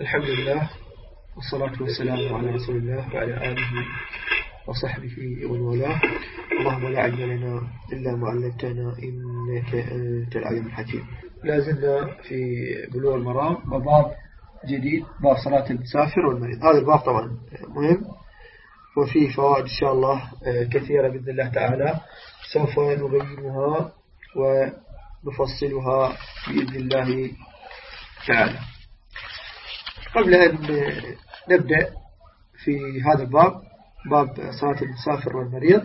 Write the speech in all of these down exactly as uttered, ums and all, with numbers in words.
الحمد لله والصلاة والسلام على رسول الله وعلى آله وصحبه ومن والاه. اللهم لا علم لنا إلا ما علمتنا إنك أنت العليم الحكيم. لا زلنا في بلوغ المرام وباب جديد، باب صلاة المسافر والمريض. هذا الباب طبعا مهم وفيه فوائد إن شاء الله كثيرة بإذن الله تعالى، سوف نبينها ونفصلها بإذن الله تعالى. قبل أن نبدأ في هذا الباب، باب صلاة المسافر والمريض،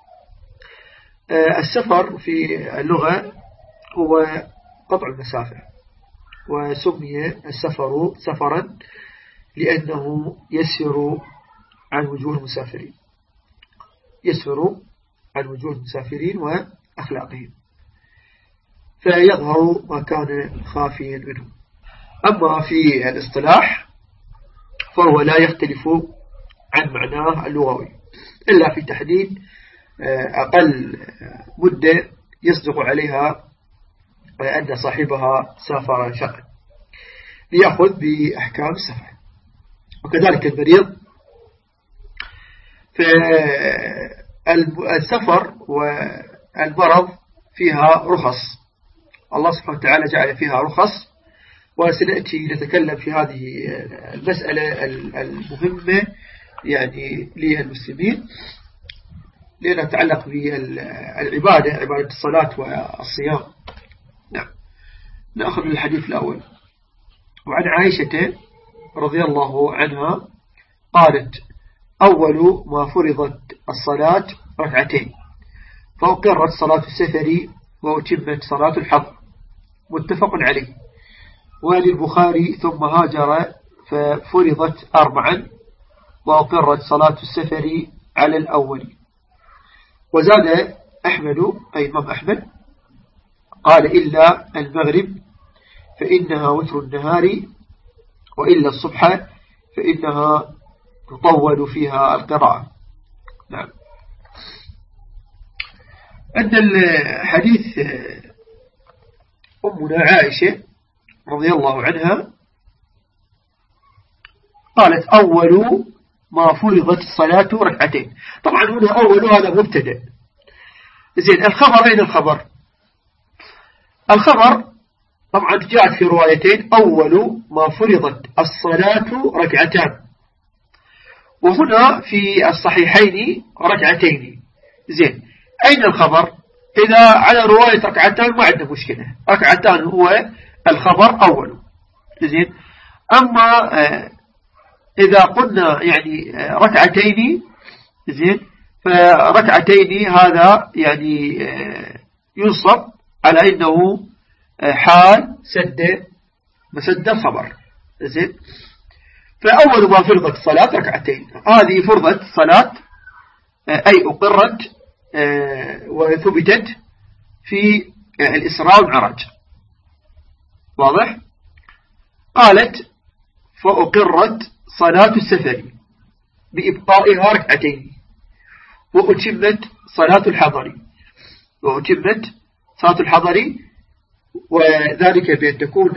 السفر في اللغة هو قطع المسافة، وسمي السفر سفرا لأنه يسفر عن وجوه المسافرين يسفر عن وجوه المسافرين وأخلاقهم، فيظهر ما كان خافيا منهم. أما في الاصطلاح فهو لا يختلف عن معناه اللغوي إلا في تحديد أقل مدة يصدق عليها أن صاحبها سافر شرعا ليأخذ بأحكام السفر. وكذلك المريض، فالسفر والمرض فيها رخص، الله سبحانه وتعالى جعل فيها رخص، وسنأتي نتكلم في هذه المسألة المهمة يعني للمسلمين لأنها تتعلق بالعبادة، عبادة الصلاة والصيام. نعم، نأخذ الحديث الأول. وعن عائشة رضي الله عنها قالت: أول ما فرضت الصلاة ركعتين، فأقرت صلاة السفر وأتمت صلاة الحضر، متفق عليه. وللبخاري: ثم هاجر ففرضت أربعا وأقرت صلاة السفر على الأول. وزاد أحمد أي إمام أحمد قال: إلا المغرب فإنها وتر النهار، وإلا الصبح فإنها تطول فيها القراءة. نعم. عند الحديث أمنا عائشة رضي الله عنها قالت: أول ما فرضت الصلاة ركعتين. طبعا هنا أول هذا مبتدأ. زين، الخبر أين الخبر؟ الخبر طبعا جاءت في روايتين: أول ما فرضت الصلاة ركعتان، وهنا في الصحيحين ركعتين. زين، أين الخبر؟ إذا على رواية ركعتان ما عندنا مشكلة، ركعتان هو الخبر أول. زين، أما إذا قلنا يعني ركعتين، زين، فركعتين هذا يعني ينصب على إنه حال سد مسد الخبر. زين، فأول ما فرضت الصلاة ركعتين، هذه فرضت الصلاة أي أقرت وثبتت في الإسراء والمعراج. واضح؟ قالت: فأقرت صلاة السفر بإبقائها ركعتين، وأتمت صلاة الحضر وأتمت صلاة الحضر وذلك بأن تكون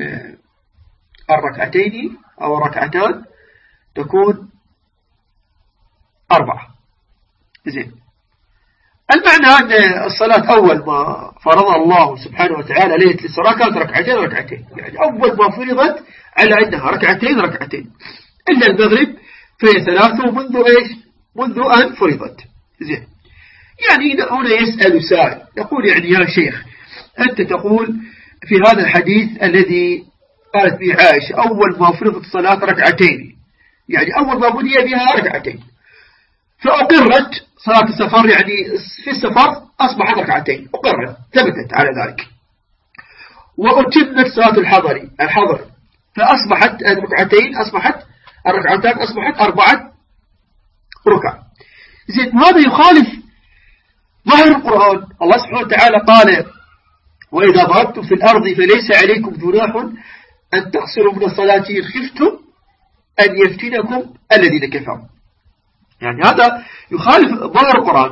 الركعتين أو الركعتان تكون أربعة. زين، المعنى أن الصلاة أول ما فرض الله سبحانه وتعالى ليلة الإسراء كانت ركعتين ركعتين، يعني أول ما فرضت على أنها ركعتين ركعتين، إلا المغرب فهي ثلاثة منذ إيش؟ منذ أن فرضت. زين، يعني هنا يسأل سائل يقول: يعني يا شيخ، أنت تقول في هذا الحديث الذي قالت به عائشة أول ما فرضت الصلاة ركعتين، يعني أول ما بدي بها ركعتين، فأقرت صلاة السفر، يعني في السفر أصبحت ركعتين، أقرت ثبتت على ذلك. وأتمت صلاة الحضر الحضر فأصبحت الركعتين أصبحت الركعتان أصبحت أربعة ركع. زين، هذا يخالف ظاهر القرآن. الله سبحانه وتعالى قال: وإذا ضربتم في الأرض فليس عليكم جناح أن تقصروا من الصلاة إن خفتم أن يفتنكم الذين كفروا. يعني هذا يخالف ظاهر القرآن.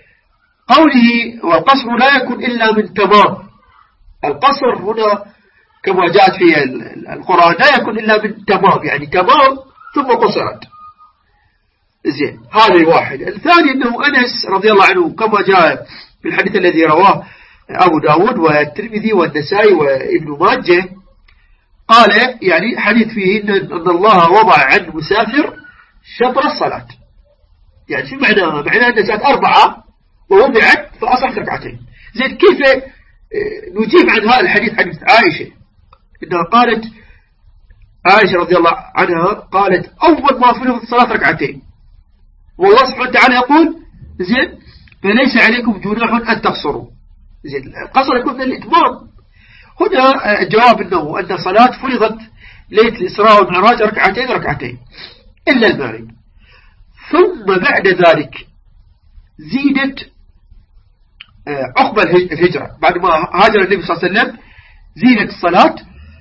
فقوله والقصر لا يكون إلا من تمام، القصر هنا كما جاءت في القرآن لا يكون إلا من تمام، يعني تمام ثم قصرت. زين، هذا واحد. الثاني أنه أنس رضي الله عنه كما جاء في الحديث الذي رواه أبو داود والترمذي والنسائي وابن ماجه، قال يعني حديث فيه أن الله وضع عن مسافر شطر الصلاة. يعني شو معناها؟ معناها أن جاءت أربعة ووضعت فأصبحت ركعتين. زين، كيف نجيب عن هذا الحديث؟ حديث عائشة إنها قالت، عائشة رضي الله عنها قالت أول ما فرضت الصلاة ركعتين، والله سبحانه وتعالى يقول زين فليس عليكم جناح أن تقصروا. زين، القصر يكون من الإتمام. هنا الجواب أنه أن صلاة فرضت ليلة الإسراء والمعراج ركعتين ركعتين إلا المغرب، ثم بعد ذلك زيدت عقب الهجرة، بعد ما هاجر النبي صلى الله عليه وسلم زيدت الصلاة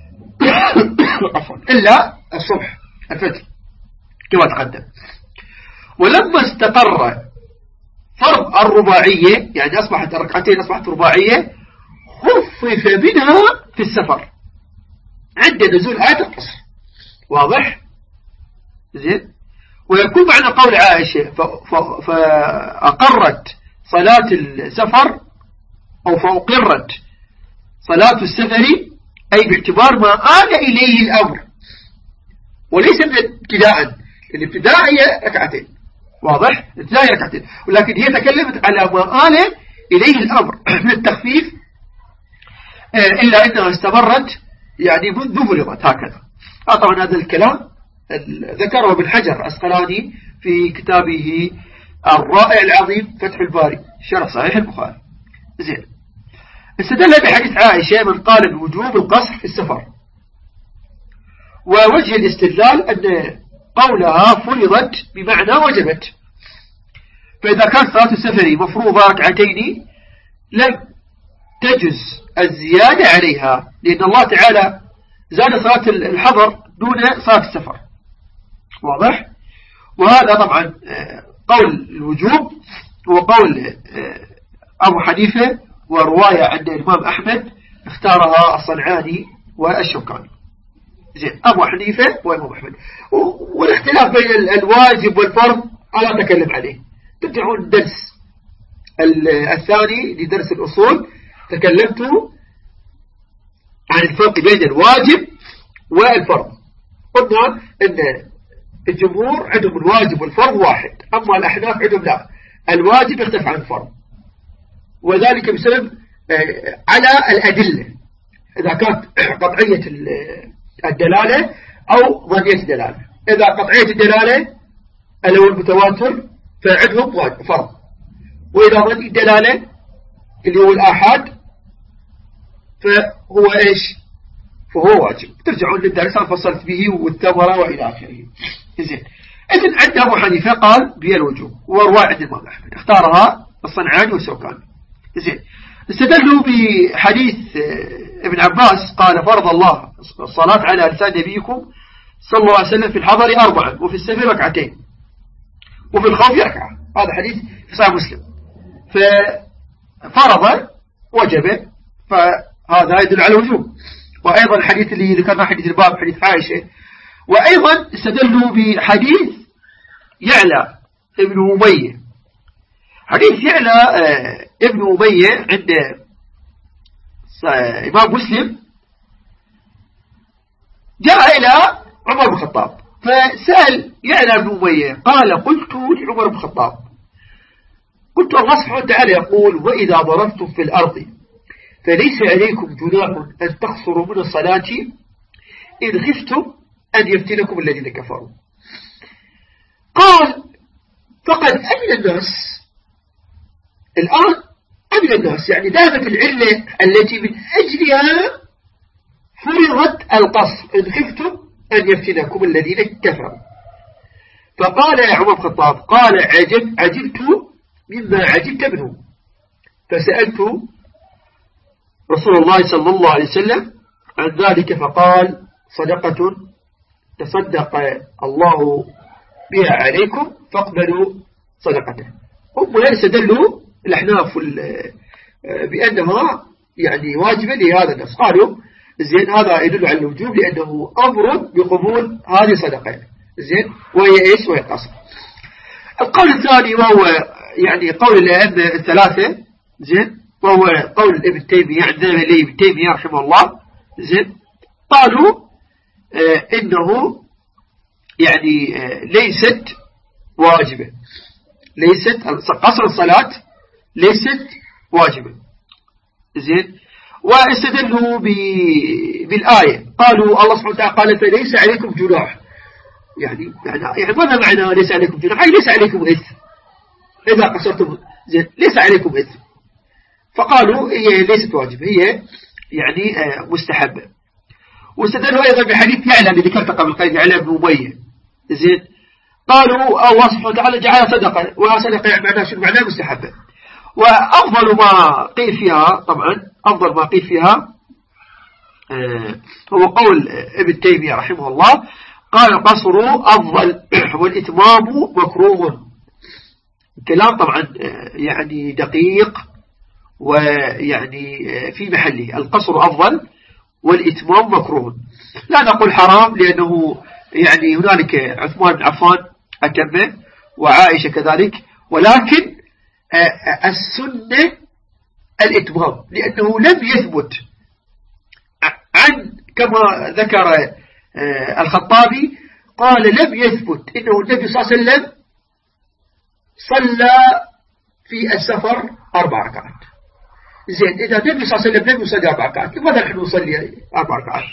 إلا الصبح الفجر كما تقدم. ولما استقر فرض الرباعية، يعني أصبحت الركعتين أصبحت رباعية، خفف منها في السفر عند نزول آية القصر. واضح؟ زين. ويكون معنى قول عائشة فأقرت صلاة السفر أو فأقرت صلاة السفر، أي باعتبار ما آل إليه الأمر، وليس من ابتداء. الابتداء هي ركعتين. واضح؟ الابتداء هي ركعتين، ولكن هي تكلمت على ما آل إليه الأمر من التخفيف، إلا أنها استمرت يعني منذ فرضت هكذا. طبعا هذا الكلام ذكره ابن حجر العسقلاني في كتابه الرائع العظيم فتح الباري شرح صحيح البخاري. زين، استدل بحديث عائشة من قال بوجوب القصر في السفر، ووجه الاستدلال أن قولها فرضت بمعنى وجبت، فإذا كانت صلاة السفر مفروضة ركعتين لم تجز الزيادة عليها، لأن الله تعالى زاد صلاة الحضر دون صلاة السفر. واضح؟ وهذا طبعا قول الوجوب وقول أبو حنيفة، ورواية عند الإمام أحمد اختارها الصنعاني والشوكاني. زين، أبو حنيفة وإمام أحمد. والاختلاف بين الواجب والفرض ألا أتكلم عليه، ترجعون الدرس الثاني لدرس الأصول تكلمت عن الفرق بين الواجب والفرض. قلنا أن الجمهور عندهم الواجب والفرض واحد، أما الأحناف عندهم لا، الواجب يختلف عن الفرض، وذلك بسبب على الأدلة، إذا كانت قطعية الدلالة أو ظنية الدلالة. إذا قطعية الدلالة اللي هو المتواتر فعندهم فرض، وإذا ظنية الدلالة اللي هو الآحاد فهو إيش؟ فهو واجب. ترجعون للدرس أنا فصلت به والثمرة وإلى آخره. زين، إذن عند أبو حنيفة قال بها الوجوب، ورواية عند الإمام أحمد اختارها الصنعاني والشوكاني. زين، استدلوا بحديث ابن عباس قال فرض الله الصلاة على لسان نبيكم صلى الله عليه وسلم في الحضر أربعا وفي السفر ركعتين وفي الخوف ركعة. هذا حديث في صحيح مسلم، ففرض وجب، فهذا يدل على الوجوب. وأيضا الحديث اللي ذكرنا حديث الباب حديث عائشة. وأيضا استدلوا بحديث يعلى ابن أمية. حديث يعلى ابن أمية عند إمام مسلم جاء إلى عمر بن الخطاب فسأل يعلى ابن أمية قال قلت لعمر بن الخطاب قلت الله سبحانه وتعالى يقول وإذا ضربتم في الأرض فليس عليكم جناح أن تقصروا من الصلاة إن خفتم أن يفتنكم الذين كفروا. قال فقد أمن الناس الآن، أمن الناس يعني ذهبت العلة التي من أجلها فرضت القصر إن خفتم أن يفتنكم الذين كفروا. فقال يا عمر بن الخطاب قال عجب عجبت مما عجبت منه، فسألت رسول الله صلى الله عليه وسلم عن ذلك فقال صدقة تصدق الله بها عليكم فاقبلوا صدقته. هم لا يستدلوا الأحناف بأنها يعني واجبة لهذا النص، قالوا زين هذا يدل على الوجوب لأنه أمر بقبول هذه صدقة. زين وهي إيش؟ وهي قصر. القول الثاني وهو يعني قول الأئمة الثلاثة. زين وهو قول ابن تيمية عندنا لي ابن تيمية رحمه الله. زين قالوا آه إنه يعني آه ليست واجبة، ليست قصر الصلاة ليست واجبة. زين واستدلوا بالآية قالوا الله سبحانه وتعالى قال فليس عليكم جناح، يعني يعني يعني ماذا معنى ليس عليكم جناح؟ أي ليس عليكم إثم إذا قصرتم. زين ليس عليكم إثم، فقالوا هي ليست واجبة، هي يعني مستحبة. واستدلوا أيضا بحديث يعلم اللي كان قبل قيد يعلم بن أمية. زين قالوا الله سبحانه وتعالى جعل صدقة، وصدقة يعني معناها شنو؟ معناها مستحبة. وأفضل ما قيل فيها طبعا أفضل ما قيل فيها هو قول ابن تيمية رحمه الله قال القصر أفضل والإتمام مكروه. الكلام طبعا يعني دقيق ويعني في محله. القصر أفضل والإتمام مكروه. لا نقول حرام لأنه يعني هنالك عثمان بن عفان أتمه وعائشة كذلك، ولكن السنة الإتمام لأنه لم يثبت عن كما ذكر الخطابي قال لم يثبت إنه النبي صلى الله عليه وسلم صلى في السفر أربع ركعات. زين إذا النبي صلى الله عليه وسلم لم يصلي أربع ركعات لماذا نحن نصلي أربع ركعات؟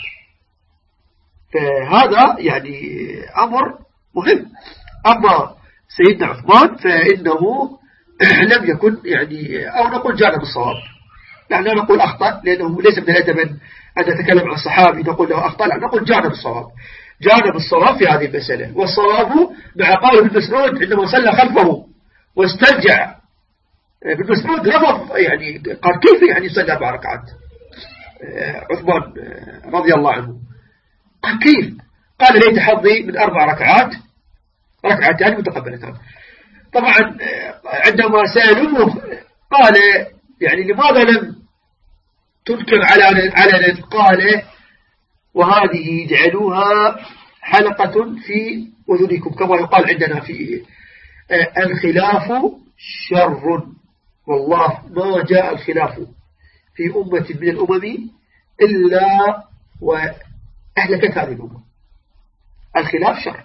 فهذا يعني أمر مهم. أما سيدنا عثمان فإنه لم يكن يعني أو نقول جانب الصواب، يعني لا نقول أخطأ لأنه ليس من الأدب أن نتكلم عن الصحابي نقول له أخطأ، لا نقول جانب الصواب. جانب الصواب في هذه المسألة، والصواب مع قول ابن مسعود عندما صلى خلفه واسترجع ابن مسعود رفض، يعني قال كيف يعني صلى أربع ركعات عثمان رضي الله عنه؟ قال كيف؟ قال ليت حظي من أربع ركعات ركعتان متقبلتان. طبعا عندما سألوه قال يعني لماذا لم تنكر على على قال وهذه جعلوها حلقة في أذنكم كما يقال عندنا في الخلاف شر، والله ما جاء الخلاف في أمة من الأمم إلا وأهلكت هذه الأمة. الخلاف شر.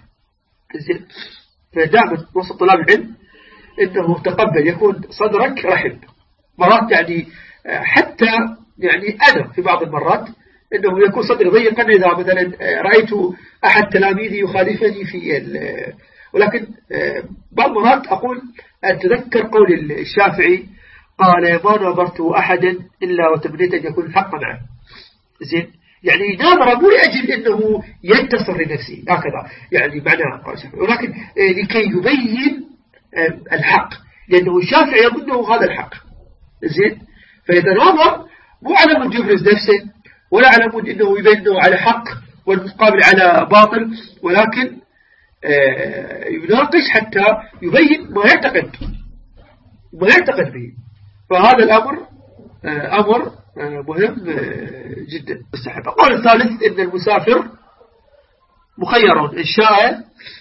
فدائما وسط طلاب العلم إنه تقبل يكون صدرك رحب. مرات يعني حتى يعني أنا في بعض المرات إنه يكون صدري ضيقا إذا مثلا رأيت أحد تلاميذي يخالفني في ولكن بعض المرات أقول أتذكر قول الشافعي قال ما نظرت أحدا إلا وتمنيت أن يكون الحق معه. زين يعني ناظر مو لأجل أنه ينتصر لنفسه هكذا يعني معناه، ولكن لكي يبين الحق، لأنه الشافعي يظنه هذا الحق. زين فإذا ناظر مو على مود يبرز نفسه ولا على مود أنه يبين أنه على حق والمقابل على باطل، ولكن يناقش حتى يبين ما يعتقد ما يعتقد به. فهذا الأمر أمر مهم جدا مستحب. القول الثالث إن المسافر مخير إن شاء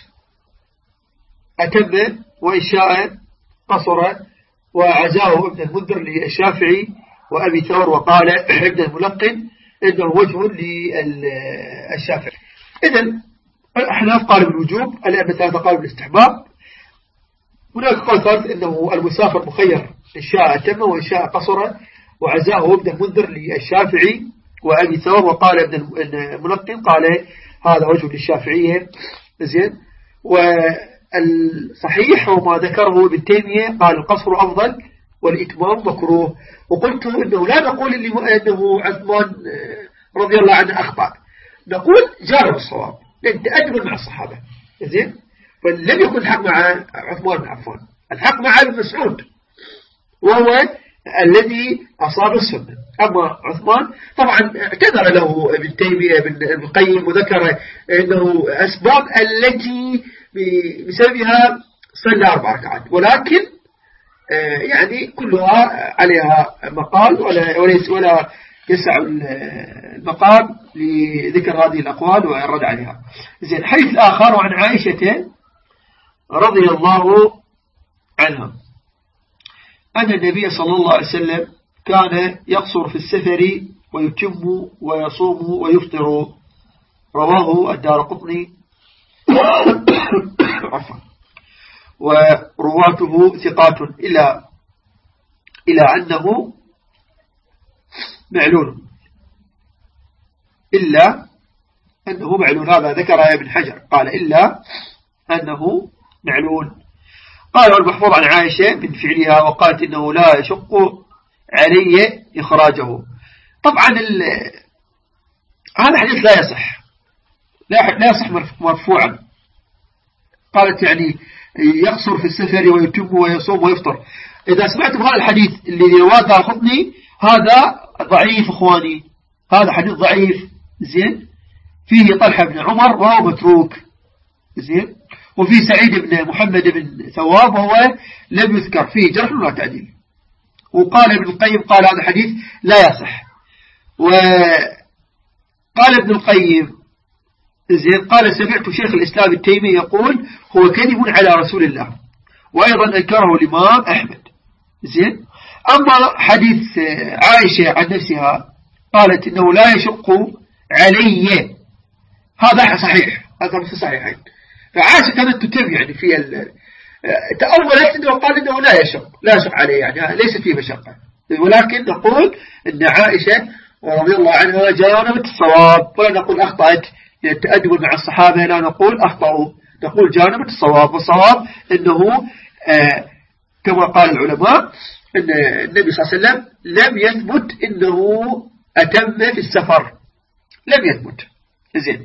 أتم وإن شاء قصر، وعزاه ابن المنذر للشافعي وأبي ثور وقال ابن الملقن إنه وجه للشافعي. إذن الأحناف قالوا بالوجوب، الأئمة الثلاثة قالوا بالاستحباب. هناك قول ثالث إنه المسافر مخير إن شاء أتم وإن شاء قصر، وعزاه ابن المنذر للشافعي وأبي ثور وقال ابن الملقن قال هذا وجه للشافعية. زين والصحيح وما ذكره ابن تيمية قال القصر أفضل والإتمام مكروه. وقلت إنه لا نقول إنه عثمان رضي الله عنه أخطأ، نقول جارب الصواب لأن تأدب مع الصحابة. زين فلم يكن الحق مع عثمان بن عفان، الحق مع ابن مسعود وهو الذي أصاب السنة. أما عثمان طبعا اعتذر له ابن تيمية ابن القيم وذكر أنه أسباب التي بسببها صلى أربع ركعات، ولكن يعني كلها عليها مقال ولا وليس ولا يسع المقام لذكر هذه الأقوال والرد عليها. زين. الحديث الآخر وعن عائشة رضي الله عنها أن النبي صلى الله عليه وسلم كان يقصر في السفر ويتم ويصوم ويفطر، رواه الدارقطني عفوا ورواته ثقات إلى إلى أنه معلول إلا أنه معلول هذا ذكر ابن حجر قال إلا أنه معلول. قال المحفوظ عن عائشة من فعلها وقالت إنه لا يشق علي إخراجه. طبعا هذا حديث لا يصح لا يصح مرفوعا. قالت يعني يقصر في السفر ويتم ويصوم ويفطر. إذا سمعتم هذا الحديث اللي رواه دارقطني هذا ضعيف إخواني، هذا حديث ضعيف. زين. فيه طلحة بن عمر وهو متروك. زين. وفيه سعيد بن محمد بن ثواب وهو لم يذكر، فيه جرح ولا تعديل. وقال ابن القيم قال هذا الحديث لا يصح. وقال ابن القيم زين قال سمعت شيخ الإسلام التيمي يقول هو كذب على رسول الله، وأيضا أنكره الإمام أحمد. زين. أما حديث عائشة عن نفسها قالت إنه لا يشق علي، هذا صحيح، هذا في الصحيحين. فعائشة كانت تتم يعني في تأولت إنه قال إنه لا يشق لا يشق عليه، يعني ليس فيه مشقة، ولكن نقول إن عائشة رضي الله عنها جانبت الصواب، ولا نقول أخطأت. يعني التأدب مع الصحابة لا نقول أخطأوا، نقول جانبت الصواب. والصواب إنه آه كما قال العلماء إن النبي صلى الله عليه وسلم لم يثبت إنه أتم في السفر، لم يثبت. زين.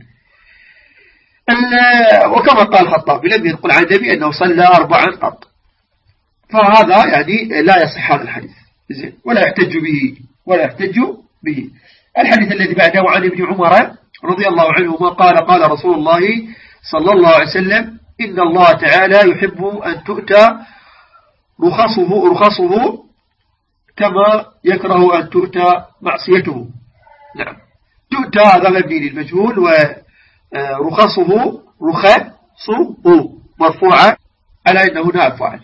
وكما قال الخطابي لم ينقل عن النبي أنه صلى أربعا قط، فهذا يعني لا يصح هذا الحديث. زين. ولا يحتج به ولا يحتج به. الحديث الذي بعده عن ابن عمر رضي الله عنهما قال قال رسول الله صلى الله عليه وسلم إن الله تعالى يحب أن تؤتى رخصه رخصه كما يكره أن تؤتى معصيته. نعم. تؤتى هذا مبني للمجهول، ورخصه رخصه مرفوعة على أنه نائب فاعل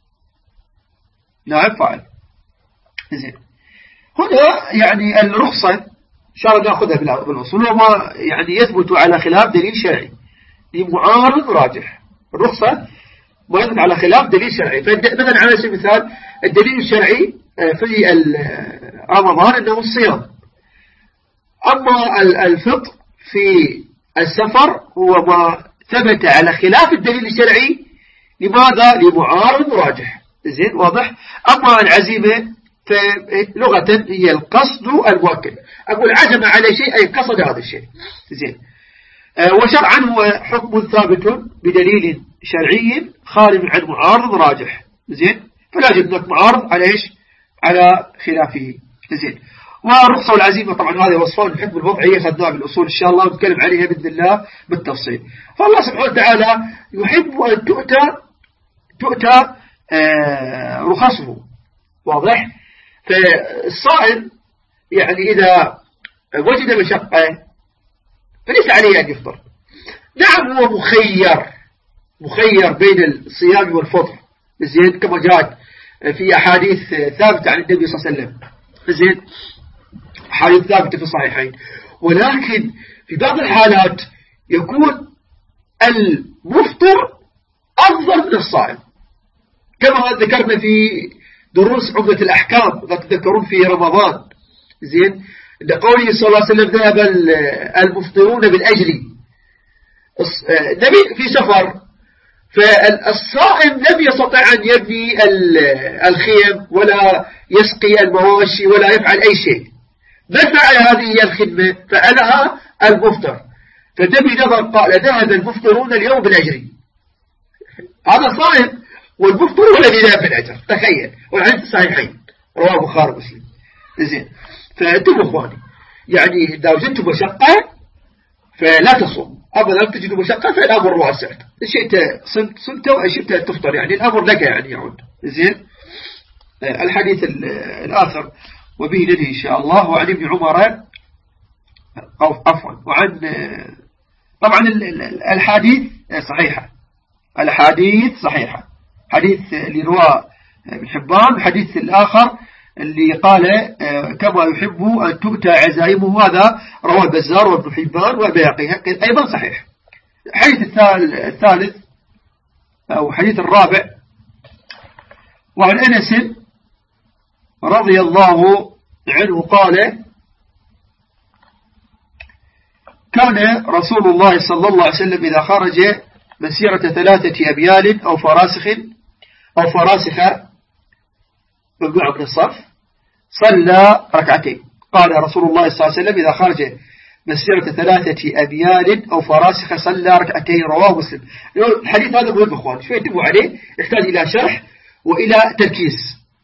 نائب فاعل. زين. هنا يعني الرخصة إن شاء الله نأخذها بالأصول، وما يعني يثبت على خلاف دليل شرعي معارض راجح. الرخصة ما يثبت على خلاف دليل شرعي. مثلا على سبيل المثال الدليل الشرعي في رمضان أنه الصيام، أما الفطر في السفر هو ما ثبت على خلاف الدليل الشرعي. لماذا؟ لمعارض راجح. زين. واضح. أما العزيمة فلغة هي القصد المؤكد، أقول عزم على شيء أي قصد هذا الشيء. زين. أه وشرعا هو حكم ثابت بدليل شرعي خارج عن معارض راجح. زين. فلا يجب أنك معارض على إيش؟ على خلافه. زين. والرخصة والعزيمة طبعا هذه وصفان الحكم الوضعي أخذناها بالأصول إن شاء الله نتكلم عليها بإذن الله بالتفصيل. فالله سبحانه وتعالى يحب أن تؤتى تؤتى أه رخصه. واضح. فالصائم يعني إذا وجد مشقة فليس عليه أن يفطر. نعم هو مخير مخير بين الصيام والفطر. زين. كما جاءت في أحاديث ثابتة عن النبي صلى الله عليه وسلم. زين. أحاديث ثابتة في الصحيحين. ولكن في بعض الحالات يكون المفطر أفضل من الصائم، كما ذكرنا في دروس عمدة الأحكام إذا تذكرون في رمضان. زين. لقوله صلى الله عليه وسلم ذهب المفطرون بالأجل. النبي في سفر، فالصائم لم يستطع أن يبني الخيم ولا يسقي المواشي ولا يفعل أي شيء. ما فعل هذه الخدمة؟ فعلها المفطر. فالنبي نظر قال ذهب المفطرون اليوم بالأجر. هذا صائم والمفطر هو الذي ذهب بالأجر. تخيل. والحديث الصحيحين رواه البخاري ومسلم. زين. فأنتم أخواني يعني إذا وجدتم مشقة فلا تصوم، أما لم تجدوا مشقة فالأمر واسع، شئت صمت صمت وشئت تفطر، يعني الأمر لك يعني يعود. زين. الحديث الآخر وبه ندي إن شاء الله. وعن ابن عمر أو عفوا وعن طبعا الحديث صحيحة، الحديث صحيحة، حديث اللي رواه ابن حبان، الحديث الآخر اللي قال كما يحب أن تؤتى عزائمه، هذا رواه البزار وابن حبان والبيهقي أيضا صحيح. الحديث الثالث أو حديث الرابع وعن أنس رضي الله عنه قال كان رسول الله صلى الله عليه وسلم إذا خرج مسيرة ثلاثة أبيال أو فراسخ أو فراسخ مجموعة من الصف صلى ركعتين. قال رسول الله صلى الله عليه وسلم إذا خرج مسيرة ثلاثة أبيال أو فراسخ صلى ركعتين، رواه مسلم. الحديث هذا مهم أخوان، شوي انتبهوا عليه، يحتاج إلى شرح وإلى تركيز.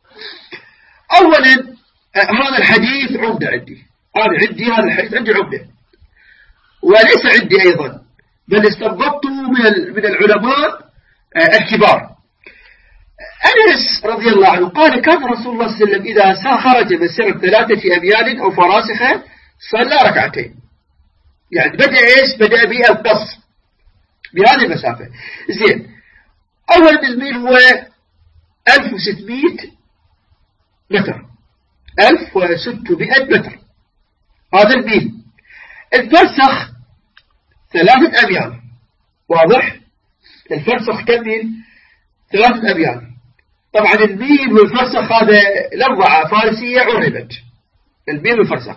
أولا هذا الحديث عمدة عندي، أنا عندي هذا الحديث عندي عمدة، وليس عندي أيضا بل استنبطته من من العلماء الكبار. أنس رضي الله عنه قال كان رسول الله صلى الله عليه وسلم إذا خرج مسيرة ثلاثة أبيال أو فراسخة صلى ركعتين. يعني بدأ إيش؟ بدأ بالقص بهذه المسافة. زين، أول الميل هو ألف وستمائة متر، ألف وستمائة متر هذا الميل. الفرسخ ثلاثة أميال، واضح؟ الفرسخ كم ميل؟ ثلاثة أميال. طبعا الميل والفرسخ هذا لربعة فارسية عربت، الميل والفرسخ.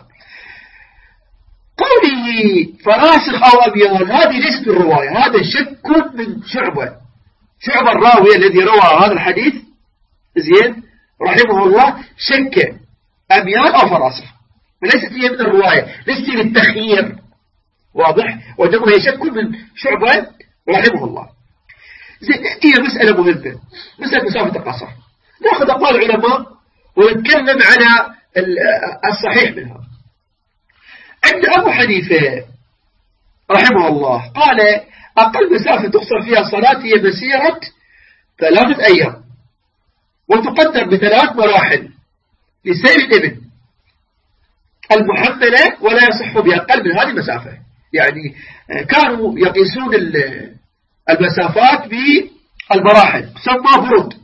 قوله فراسخ أو أميال هذه ليست الرواية، هذا شك من شعبة، شعبة الراوي الذي روى هذا الحديث زين رحمه الله شك أميال أو فراسخ، وليست هي من الرواية، ليست من التخيير، واضح؟ وإنما هي شك من شعبة رحمه الله. زين، هي مسألة مهمة، مسألة مسافة القصر. نأخذ أقوال العلماء ونتكلم على الصحيح منها. عند أبو حنيفة رحمه الله قال أقل مسافة تقصر فيها الصلاة هي مسيرة ثلاثة أيام، وتقدر بثلاث مراحل لسير الإبل المحملة، ولا يصح بأقل من هذه المسافة. يعني كانوا يقيسون المسافات بالمراحل، تسمى برد،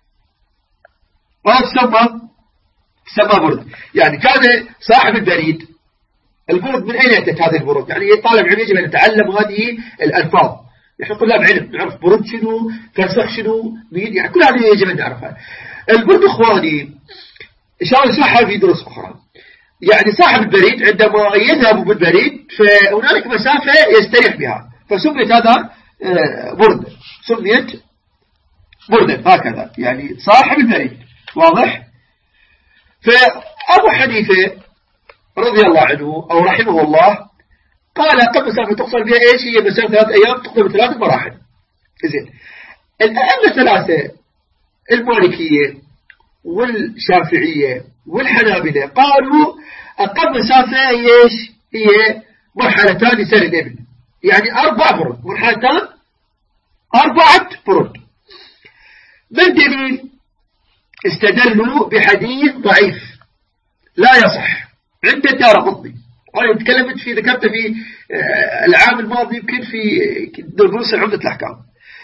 ما تسمى تسمى برد. يعني كان صاحب البريد، البرد من أين أتت هذه البرد؟ يعني طالب علم يجب أن يتعلم هذه الألفاظ، نحن طلاب علم نعرف برد شنو، فرسخ شنو، مين، يعني كل هذه يجب أن نعرفها. البرد إخواني إن شاء الله نشرحها في دروس أخرى. يعني صاحب البريد عندما يذهب بالبريد فهنالك مسافة يستريح بها، فسميت هذا برد، سميت بردا هكذا، يعني صاحب البريد، واضح؟ فأبو حنيفة رضي الله عنه أو رحمه الله قال قد مسافة تقصر بها إيش؟ هي مسافة ثلاث أيام تقصر بثلاث مراحل. زين، الأئمة ثلاثة المالكية والشافعية والحنابلة قالوا أقل مسافة هي إيش؟ هي مرحلتان لسير الإبل، يعني أربع برد، مرحلتان أربعة برد. ما الدليل؟ استدلوا بحديث ضعيف لا يصح عند الدارقطني، أنا تكلمت في ذكرت في العام الماضي يمكن في دروس عمدة الأحكام.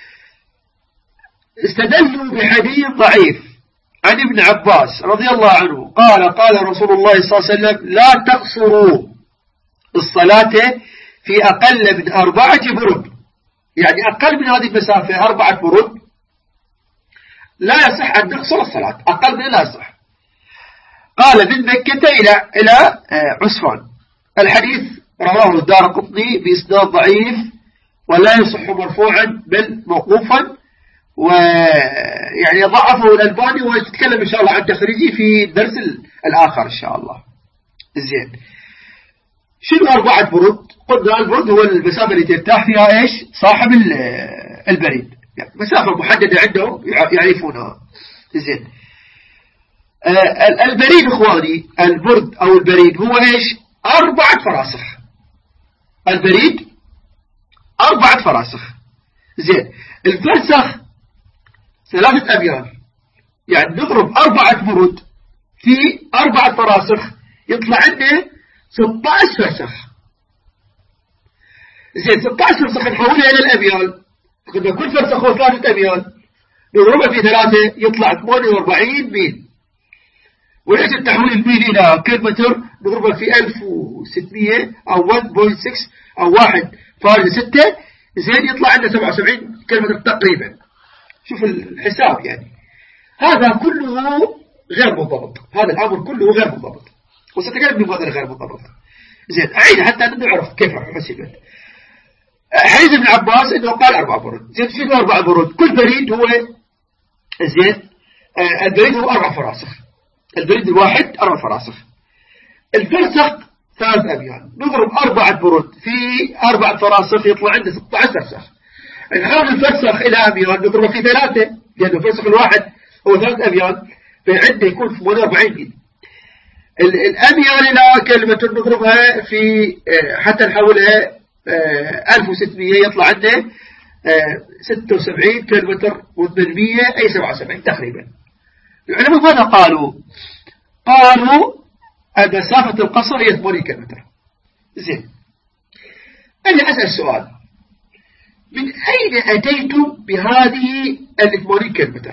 استدلوا بحديث ضعيف عن ابن عباس رضي الله عنه قال قال رسول الله صلى الله عليه وسلم لا تقصروا الصلاة في أقل من أربعة برد، يعني أقل من هذه المسافة أربعة برد لا يصح أن نقصر الصلاة، أقل من لا يصح. قال من مكة إلى إلى عسفان. الحديث رواه الدارقطني بإسناد ضعيف ولا يصح مرفوعا بل موقوفا، ويعني ضعفه الألباني ويتكلم إن شاء الله عن تخريجه في الدرس الآخر إن شاء الله. زين، شنو أربعة برد؟ قلنا البرد هو المسافة اللي ترتاح فيها إيش؟ صاحب البريد، يعني مسافة محددة عندهم يعرفونها. زين، آه البريد إخواني، البرد أو البريد هو إيش؟ أربعة فراسخ. البريد أربعة فراسخ. زين، الفرسخ ثلاثة أميال، يعني نضرب أربعة برد في أربعة فراسخ يطلع عندنا ستة عشر فرسخ. زين ستة عشر فرسخ نحولها إلى الأميال، قلنا كل فرسخ هو ثلاثة أميال، نضربها في ثلاثة يطلع ثمانية وأربعين ميل. وليش التحويل الميل إلى كيلومتر نضربها في ألف وستمية أو واحد فاصلة ستة أو واحد فاصلة ستة، زين يطلع عندنا سبعة وسبعين كيلومتر تقريبا. شوف الحساب يعني. هذا كله غير منضبط، هذا الأمر كله غير منضبط، وستكلم بماذا غير منضبط. زين أعيد حتى نعرف كيف حسبت. حديث ابن عباس إنه قال أربع برود. زين شنو أربع برود؟ كل بريد هو زين آه البريد هو أربع فراسخ. البريد الواحد أربع فراسخ. الفرسخ ثلاث أميال. نضرب أربعة برود في أربع فراسخ يطلع عندنا ستة عشر فرسخ. نحول الفرسخ إلى أميال نضربه في ثلاثة، لأنه الفرسخ الواحد هو ثلاث أميال، فعنده يكون ثمانية وأربعين ميل. الأميال إلى كلمة نضربها في حتى نحولها ألف وستمية يطلع عندنا ستة وسبعين كيلومتر وثمانمية أي سبعة وسبعين تقريبا. العلماء ماذا قالوا؟ قالوا أن مسافة القصر هي ثمانين كيلومتر. زين أنا أسأل سؤال، من أين أتيتم بهذه الثمانين كيلومتر؟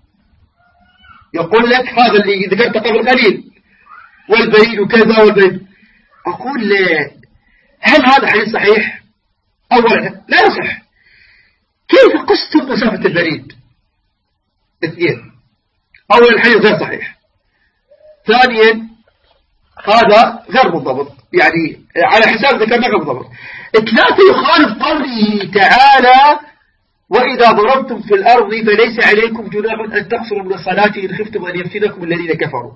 يقول لك هذا اللي ذكرت قبل قليل والبريد وكذا والبريد. أقول هل هذا حديث صحيح؟ أولا لا يصح. كيف قستم مسافة البريد؟ اثنين، أولا الحديث غير صحيح، ثانيا هذا غير منضبط، يعني على حساب ذكرنا غير منضبط. ثلاثة يخالف قوله تعالى وإذا ضربتم في الأرض فليس عليكم جناح أن تقصروا من الصلاة إن خفتم أن يفتنكم الذين كفروا.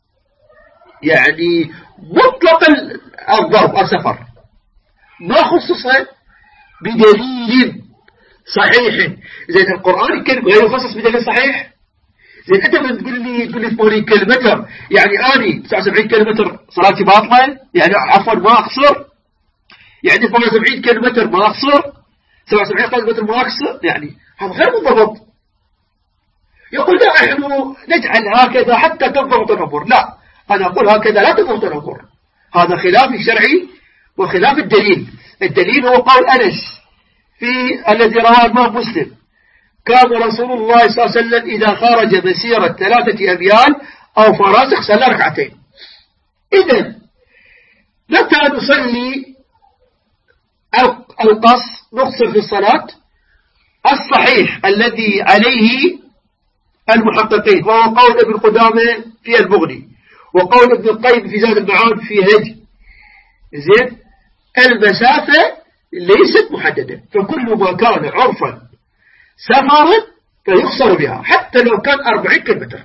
يعني مطلق الضرب السفر ما خصصه بدليل صحيح. زين القرآن الكريم غير يخصص بدليل صحيح. زين أنت من تقول لي تقول لي ثمانين كيلومتر يعني أني تسعة وسبعين كيلومتر صلاتي باطلة، يعني عفوا ما أقصر، يعني ثمانية وسبعين كيلومتر ما أقصر، سبعة وسبعين كيلومتر ما أقصر، يعني هذا غير منضبط. يقول لا نحن نجعل هكذا حتى تنضبط الأمور. لا، أنا أقول هكذا لا تنضبط الأمور، هذا خلاف الشرعي وخلاف الدليل. الدليل هو قول أنس في الذي رواه الإمام مسلم كان رسول الله صلى الله عليه وسلم إذا خرج مسيرة ثلاثة أميال أو فراسخ صلى ركعتين. إذن متى نصلي القص نقصر في الصلاة؟ الصحيح الذي عليه المحققين وهو قول ابن قدامة في المغني وقول ابن القيم في زاد المعاد في هدي. زين المسافة ليست محددة، فكل ما كان عرفا سفرا فيقصر بها حتى لو كان أربعين كيلومتر،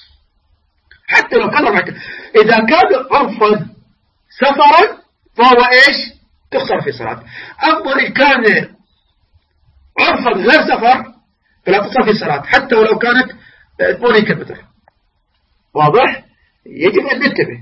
حتى لو كان أربعين كيلومتر. إذا كان عرفا سفرا فهو إيش؟ تقصر في صلاة. أما إن كان عرفا غير سفر فلا تقصر في صلاة حتى ولو كانت ثمانين كيلومتر. واضح؟ يجب أن ننتبه،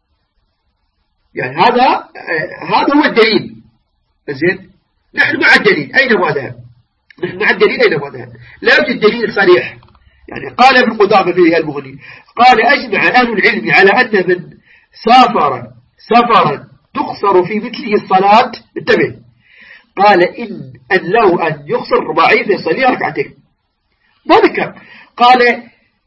يعني هذا هذا هو الدليل. زين نحن مع الدليل أينما ذهب، نحن مع الدليل أينما ذهب، لا يوجد دليل صريح. يعني قال ابن قدامة في المغني قال أجمع أهل العلم على أن من سافر سفرا تقصر في مثله الصلاة. انتبه، قال إن أن لو أن يقصر رباعي فيصلي ركعتين، ما ذكر. قال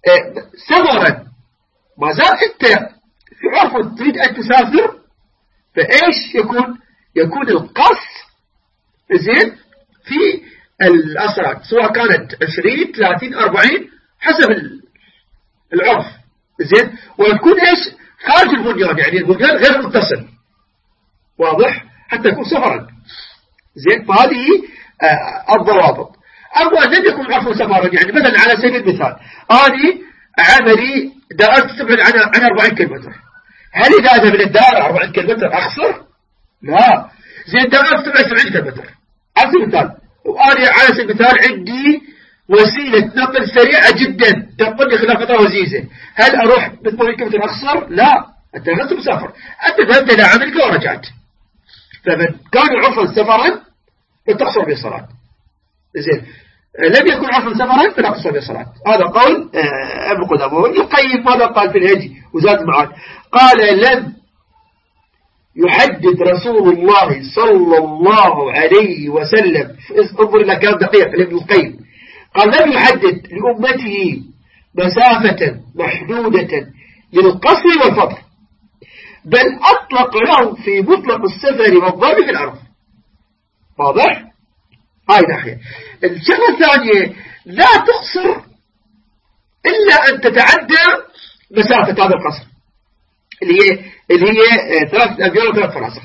سفرا ما زال أنت في عرف تريد أن تسافر فإيش يكون؟ يكون القص زين في الأسرات سواء كانت عشرين ثلاثين أربعين حسب العرف. زين وتكون إيش؟ خارج البنيان، يعني البنيان غير متصل. واضح؟ حتى يكون سفرا. زين فهذه آه الضوابط. أما لم يكن عرف سفرا، يعني مثلا على سبيل المثال أنا عملي دائرة تبعد عن عن أربعين كيلومتر، هل إذا أنا من الدائرة أربعين كيلومتر أخسر؟ لا. زين دائرة تبعد سبعين كيلومتر على سبيل المثال، وأنا على سبيل المثال عندي وسيلة نقل سريعة جدا تنقلني خلال فترة وجيزة، هل أروح بثمانين كيلومتر أخسر؟ لا، أنت غير مسافر، أنت ذهبت إلى عملك ورجعت. فمن كان عرفا سفرا فتقصر بالصلاة. زين لم يكن عصرا سفرا فلا تصح بصلاة. هذا قول ابن قدامة. ابن القيم ماذا قال في الهدي وزاد المعاد؟ قال لم يحدد رسول الله صلى الله عليه وسلم، انظر إلى كلام دقيق لابن القيم، قال لم يحدد لأمته مسافة محدودة للقصر والفطر، بل أطلق لهم في مطلق السفر والضرب في الأرض. واضح؟ هاي ناحية. الشغلة الثانية لا تقصر إلا أن تتعدى مسافة هذا القصر اللي هي اللي هي ثلاثة أميال وثلاث فراسخ.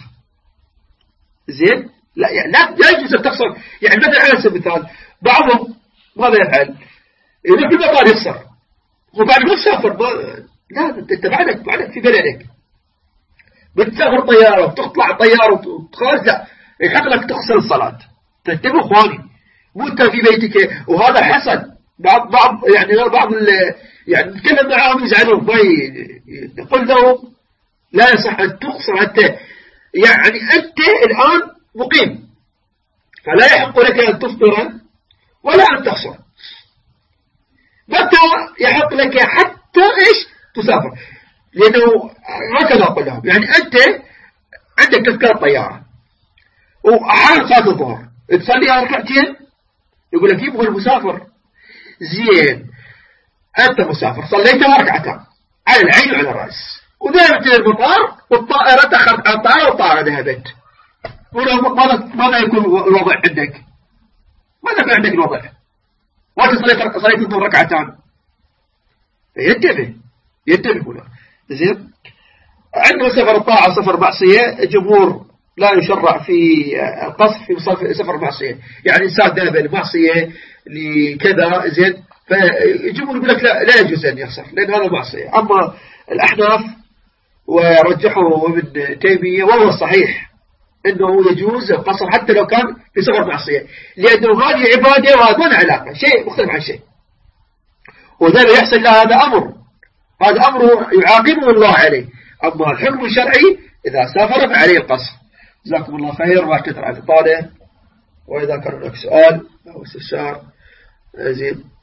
زين؟ لا يعني لا يجوز أن تقصر. يعني مثلا على سبيل المثال بعضهم ماذا يفعل؟ إذا في مطار يقصر وبعد ما تسافر لا أنت بعدك بعدك في بلدك بتسافر طيارة وتطلع طيارة وتخرج، لا يحق لك تقصر الصلاة. تنتبه اخواني، مو انت في بيتك. وهذا حصل بعض بعض يعني بعض يعني نتكلم معاهم يزعلون، ما يقول لهم لا يصح ان تقصر حتى يعني انت الان مقيم، فلا يحق لك ان تفطر ولا ان تقصر. متى يحق لك حتى ايش تسافر؟ لانه هكذا اقول لهم، يعني انت عندك تذكره طياره وحال صلاه الظهر تصلي ركعتين، يقول لك يبغى المسافر. زين أنت مسافر صليت ركعتين على العين وعلى الرأس، وذهبت إلى المطار والطائرة تأخرت عن الطائرة والطائرة ذهبت، ماذا ماذا يكون الوضع عندك؟ ماذا يكون عندك الوضع؟ وأنت صليت صليت الظهر ركعتان. ينتبه ينتبه هنا. زين عندنا سفر الطاعة سفر معصية، الجمهور لا يشرع في القصر في سفر معصية، يعني إنسان ذهب لمعصية لكذا زين، فالجمهور يقول لك لا, لا يجوز أن يقصر لأن هذا معصية. أما الأحناف ورجحوا ابن تيمية وهو الصحيح أنه يجوز القصر حتى لو كان في سفر معصية، لأنه هذه عبادة وهذا ما علاقة شيء مختلف عن شيء، وذلك يحصل له هذا أمر، هذا أمر يعاقبه الله عليه. أما الحكم الشرعي إذا سافر فعليه القصر. جزاكم الله خير واعتذر عن الإطالة، وإذا كان لك سؤال أو استفسار زين.